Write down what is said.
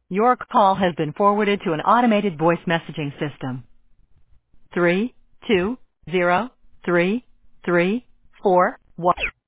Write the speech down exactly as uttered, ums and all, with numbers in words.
Your call has been forwarded to an automated voice messaging system. Three, two, zero, three, three, four, one.